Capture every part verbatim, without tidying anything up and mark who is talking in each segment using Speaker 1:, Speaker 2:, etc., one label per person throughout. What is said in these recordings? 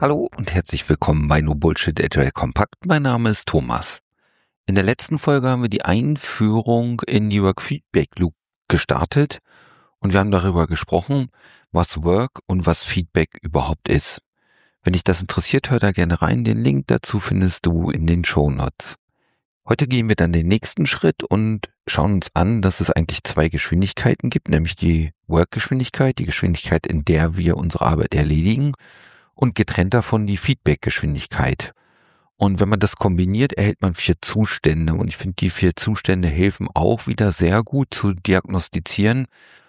Speaker 1: Hallo und herzlich willkommen bei No Bullshit Agile Kompakt. Mein Name ist Thomas. In der letzten Folge haben wir die Einführung in die Work Feedback Loop gestartet und wir haben darüber gesprochen, was Work und was Feedback überhaupt ist. Wenn dich das interessiert, hör da gerne rein. Den Link dazu findest du in den Shownotes. Heute gehen wir dann den nächsten Schritt und schauen uns an, dass es eigentlich zwei Geschwindigkeiten gibt, nämlich die Work-Geschwindigkeit, die Geschwindigkeit, in der wir unsere Arbeit erledigen, und getrennt davon die Feedback-Geschwindigkeit. Und wenn man das kombiniert, erhält man vier Zustände. Und ich finde, die vier Zustände helfen auch wieder sehr gut zu diagnostizieren,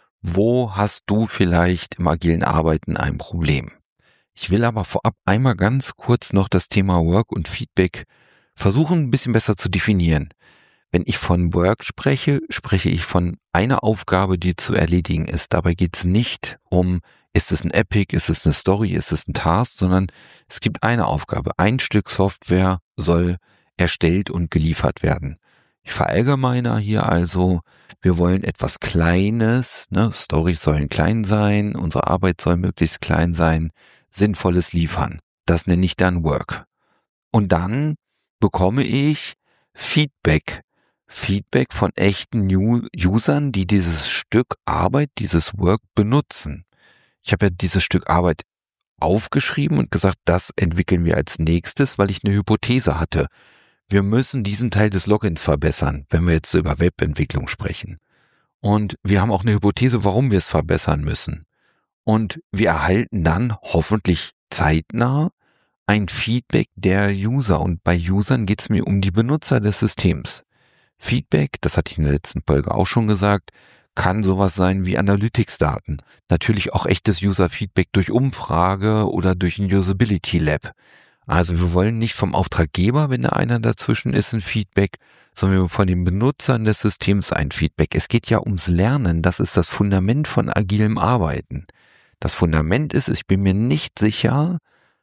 Speaker 1: wo hast du vielleicht im agilen Arbeiten ein Problem. Ich will aber vorab einmal ganz kurz noch das Thema Work und Feedback versuchen, ein bisschen besser zu definieren. Wenn ich von Work spreche, spreche ich von einer Aufgabe, die zu erledigen ist. Dabei geht es nicht um, ist es ein Epic, ist es eine Story, ist es ein Task, sondern es gibt eine Aufgabe. Ein Stück Software soll erstellt und geliefert werden. Ich verallgemeiner hier also, wir wollen etwas Kleines, ne? Storys sollen klein sein, unsere Arbeit soll möglichst klein sein, Sinnvolles liefern. Das nenne ich dann Work. Und dann bekomme ich Feedback. Feedback von echten Usern, die dieses Stück Arbeit, dieses Work benutzen. Ich habe ja dieses Stück Arbeit aufgeschrieben und gesagt, das entwickeln wir als nächstes, weil ich eine Hypothese hatte. Wir müssen diesen Teil des Logins verbessern, wenn wir jetzt so über Webentwicklung sprechen. Und wir haben auch eine Hypothese, warum wir es verbessern müssen. Und wir erhalten dann hoffentlich zeitnah ein Feedback der User. Und bei Usern geht es mir um die Benutzer des Systems. Feedback, das hatte ich in der letzten Folge auch schon gesagt, kann sowas sein wie Analytics-Daten. Natürlich auch echtes User-Feedback durch Umfrage oder durch ein Usability Lab. Also wir wollen nicht vom Auftraggeber, wenn da einer dazwischen ist, ein Feedback, sondern von den Benutzern des Systems ein Feedback. Es geht ja ums Lernen, das ist das Fundament von agilem Arbeiten. Das Fundament ist, ich bin mir nicht sicher,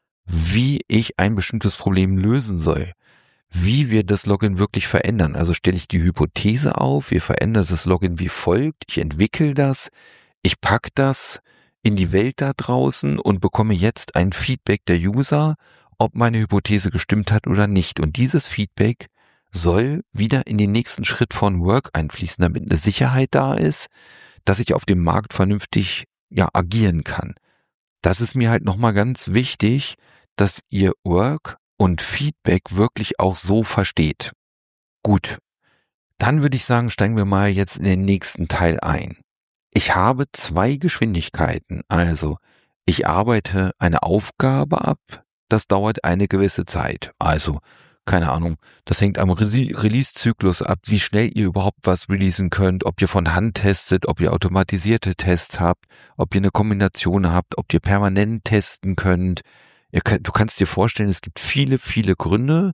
Speaker 1: wie ich ein bestimmtes Problem lösen soll. Wie wir das Login wirklich verändern. Also stelle ich die Hypothese auf, wir verändern das Login wie folgt, ich entwickle das, ich packe das in die Welt da draußen und bekomme jetzt ein Feedback der User, ob meine Hypothese gestimmt hat oder nicht. Und dieses Feedback soll wieder in den nächsten Schritt von Work einfließen, damit eine Sicherheit da ist, dass ich auf dem Markt vernünftig ja agieren kann. Das ist mir halt nochmal ganz wichtig, dass ihr Work und Feedback wirklich auch so versteht. Gut, dann würde ich sagen, steigen wir mal jetzt in den nächsten Teil ein. Ich habe zwei Geschwindigkeiten, also ich arbeite eine Aufgabe ab, das dauert eine gewisse Zeit. Also, keine Ahnung, das hängt am Re- Release-Zyklus ab, wie schnell ihr überhaupt was releasen könnt, ob ihr von Hand testet, ob ihr automatisierte Tests habt, ob ihr eine Kombination habt, ob ihr permanent testen könnt. Du kannst dir vorstellen, es gibt viele, viele Gründe,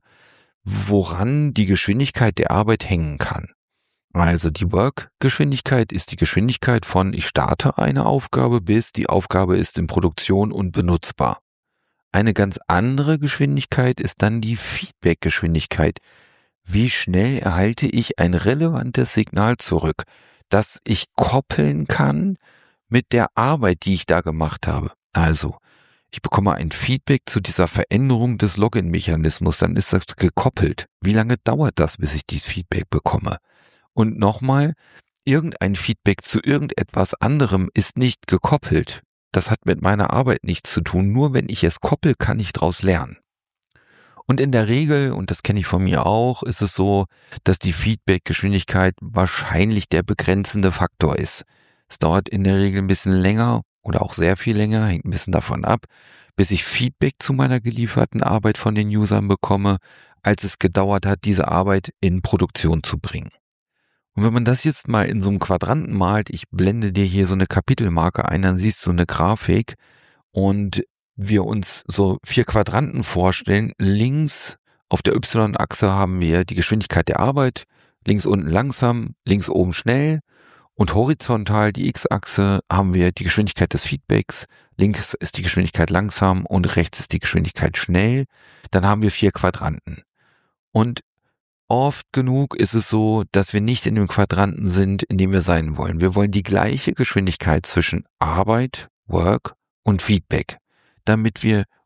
Speaker 1: woran die Geschwindigkeit der Arbeit hängen kann. Also die Work-Geschwindigkeit ist die Geschwindigkeit von ich starte eine Aufgabe bis die Aufgabe ist in Produktion und benutzbar. Eine ganz andere Geschwindigkeit ist dann die Feedback-Geschwindigkeit. Wie schnell erhalte ich ein relevantes Signal zurück, das ich koppeln kann mit der Arbeit, die ich da gemacht habe. Also ich bekomme ein Feedback zu dieser Veränderung des Login-Mechanismus, dann ist das gekoppelt. Wie lange dauert das, bis ich dieses Feedback bekomme? Und nochmal, irgendein Feedback zu irgendetwas anderem ist nicht gekoppelt. Das hat mit meiner Arbeit nichts zu tun. Nur wenn ich es koppel, kann ich daraus lernen. Und in der Regel, und das kenne ich von mir auch, ist es so, dass die Feedback-Geschwindigkeit wahrscheinlich der begrenzende Faktor ist. Es dauert in der Regel ein bisschen länger, oder auch sehr viel länger, hängt ein bisschen davon ab, bis ich Feedback zu meiner gelieferten Arbeit von den Usern bekomme, als es gedauert hat, diese Arbeit in Produktion zu bringen. Und wenn man das jetzt mal in so einem Quadranten malt, ich blende dir hier so eine Kapitelmarke ein, dann siehst du eine Grafik und wir uns so vier Quadranten vorstellen. Links auf der Y-Achse haben wir die Geschwindigkeit der Arbeit, links unten langsam, links oben schnell. Und horizontal, die X-Achse, haben wir die Geschwindigkeit des Feedbacks, links ist die Geschwindigkeit langsam und rechts ist die Geschwindigkeit schnell. Dann haben wir vier Quadranten. Und oft genug ist es so, dass wir nicht in dem Quadranten sind, in dem wir sein wollen. Wir wollen die gleiche Geschwindigkeit zwischen Arbeit, Work und Feedback, damit wir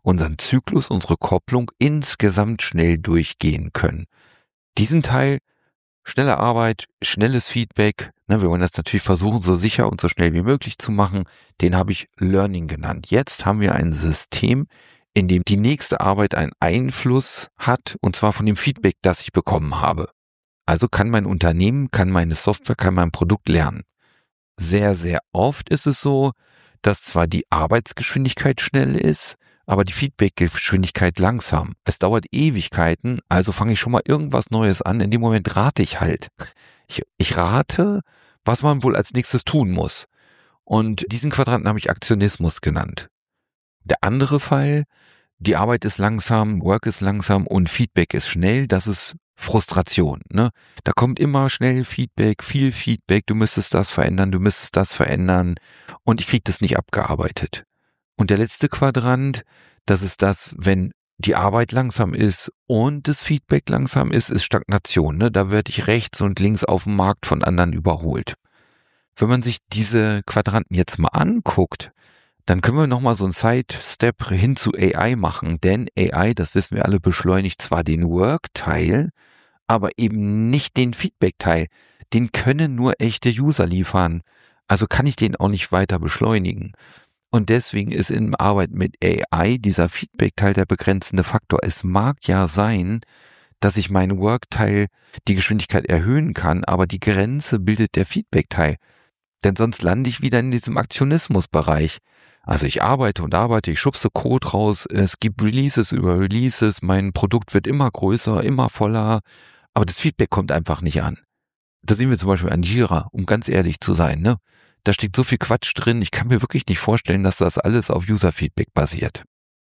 Speaker 1: unseren Zyklus, unsere Kopplung insgesamt schnell durchgehen können. Diesen Teil, schnelle Arbeit, schnelles Feedback, ne, wir wollen das natürlich versuchen, so sicher und so schnell wie möglich zu machen, den habe ich Learning genannt. Jetzt haben wir ein System, in dem die nächste Arbeit einen Einfluss hat, und zwar von dem Feedback, das ich bekommen habe. Also kann mein Unternehmen, kann meine Software, kann mein Produkt lernen. Sehr, sehr oft ist es so, dass zwar die Arbeitsgeschwindigkeit schnell ist, aber die Feedbackgeschwindigkeit langsam. Es dauert Ewigkeiten, also fange ich schon mal irgendwas Neues an. In dem Moment rate ich halt. Ich, ich rate, was man wohl als nächstes tun muss. Und diesen Quadranten habe ich Aktionismus genannt. Der andere Fall, die Arbeit ist langsam, Work ist langsam und Feedback ist schnell, das ist Frustration, ne? Da kommt immer schnell Feedback, viel Feedback, du müsstest das verändern, du müsstest das verändern und ich krieg das nicht abgearbeitet. Und der letzte Quadrant, das ist das, wenn die Arbeit langsam ist und das Feedback langsam ist, ist Stagnation, ne? Da werde ich rechts und links auf dem Markt von anderen überholt. Wenn man sich diese Quadranten jetzt mal anguckt, dann können wir nochmal so einen Side-Step hin zu A I machen, denn A I, das wissen wir alle, beschleunigt zwar den Work-Teil, aber eben nicht den Feedback-Teil. Den können nur echte User liefern, also kann ich den auch nicht weiter beschleunigen. Und deswegen ist in Arbeit mit A I dieser Feedback-Teil der begrenzende Faktor. Es mag ja sein, dass ich meinen Work-Teil, die Geschwindigkeit erhöhen kann, aber die Grenze bildet der Feedback-Teil. Denn sonst lande ich wieder in diesem Aktionismus-Bereich. Also ich arbeite und arbeite, ich schubse Code raus, es gibt Releases über Releases, mein Produkt wird immer größer, immer voller, aber das Feedback kommt einfach nicht an. Da sehen wir zum Beispiel an Jira, um ganz ehrlich zu sein, ne? Da steht so viel Quatsch drin, ich kann mir wirklich nicht vorstellen, dass das alles auf User-Feedback basiert.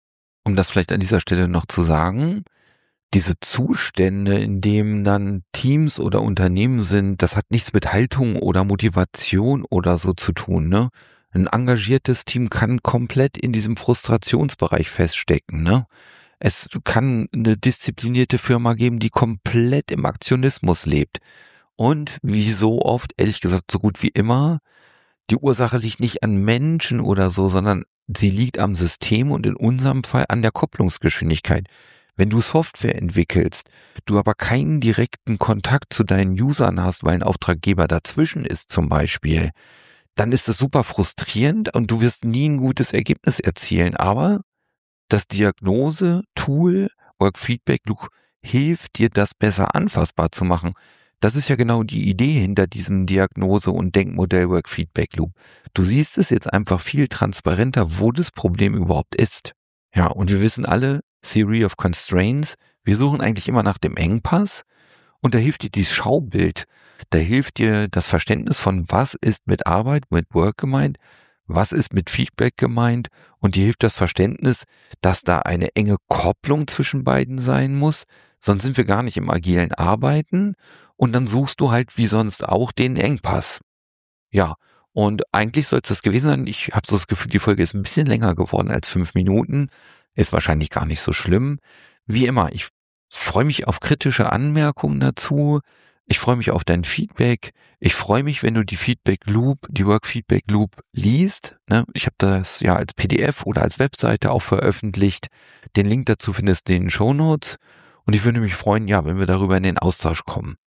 Speaker 1: Um das vielleicht an dieser Stelle noch zu sagen, diese Zustände, in denen dann Teams oder Unternehmen sind, das hat nichts mit Haltung oder Motivation oder so zu tun, ne? Ein engagiertes Team kann komplett in diesem Frustrationsbereich feststecken, ne? Es kann eine disziplinierte Firma geben, die komplett im Aktionismus lebt. Und wie so oft, ehrlich gesagt, so gut wie immer, die Ursache liegt nicht an Menschen oder so, sondern sie liegt am System und in unserem Fall an der Kopplungsgeschwindigkeit. Wenn du Software entwickelst, du aber keinen direkten Kontakt zu deinen Usern hast, weil ein Auftraggeber dazwischen ist zum Beispiel, dann ist das super frustrierend und du wirst nie ein gutes Ergebnis erzielen. Aber das Diagnose-Tool, Work Feedback Loop, hilft dir, das besser anfassbar zu machen. Das ist ja genau die Idee hinter diesem Diagnose- und Denkmodell Work Feedback Loop. Du siehst es jetzt einfach viel transparenter, wo das Problem überhaupt ist. Ja, und wir wissen alle, Theory of Constraints, wir suchen eigentlich immer nach dem Engpass und da hilft dir dieses Schaubild, da hilft dir das Verständnis von, was ist mit Arbeit, mit Work gemeint, was ist mit Feedback gemeint und dir hilft das Verständnis, dass da eine enge Kopplung zwischen beiden sein muss, sonst sind wir gar nicht im agilen Arbeiten und dann suchst du halt wie sonst auch den Engpass. Ja, und eigentlich soll es das gewesen sein. Ich habe so das Gefühl, die Folge ist ein bisschen länger geworden als fünf Minuten. Ist wahrscheinlich gar nicht so schlimm. Wie immer, ich freue mich auf kritische Anmerkungen dazu. Ich freue mich auf dein Feedback. Ich freue mich, wenn du die Feedback Loop, die Work Feedback Loop liest. Ne? Ich habe das ja als P D F oder als Webseite auch veröffentlicht. Den Link dazu findest du in den Shownotes. Und ich würde mich freuen, ja, wenn wir darüber in den Austausch kommen.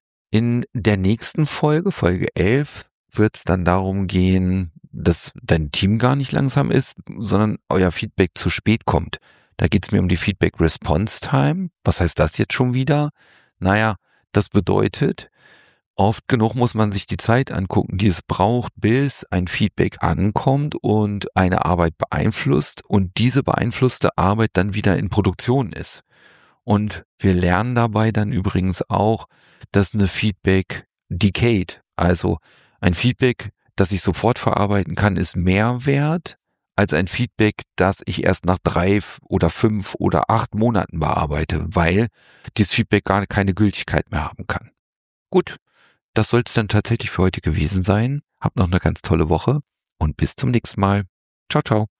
Speaker 1: In der nächsten Folge, Folge elf, wird es dann darum gehen, dass dein Team gar nicht langsam ist, sondern euer Feedback zu spät kommt. Da geht es mir um die Feedback Response Time. Was heißt das jetzt schon wieder? Naja, das bedeutet, oft genug muss man sich die Zeit angucken, die es braucht, bis ein Feedback ankommt und eine Arbeit beeinflusst und diese beeinflusste Arbeit dann wieder in Produktion ist. Und wir lernen dabei dann übrigens auch, dass eine Feedback decayed, also ein Feedback, das ich sofort verarbeiten kann, ist mehr wert als ein Feedback, das ich erst nach drei oder fünf oder acht Monaten bearbeite, weil dieses Feedback gar keine Gültigkeit mehr haben kann. Gut, das soll es dann tatsächlich für heute gewesen sein. Habt noch eine ganz tolle Woche und bis zum nächsten Mal. Ciao, ciao.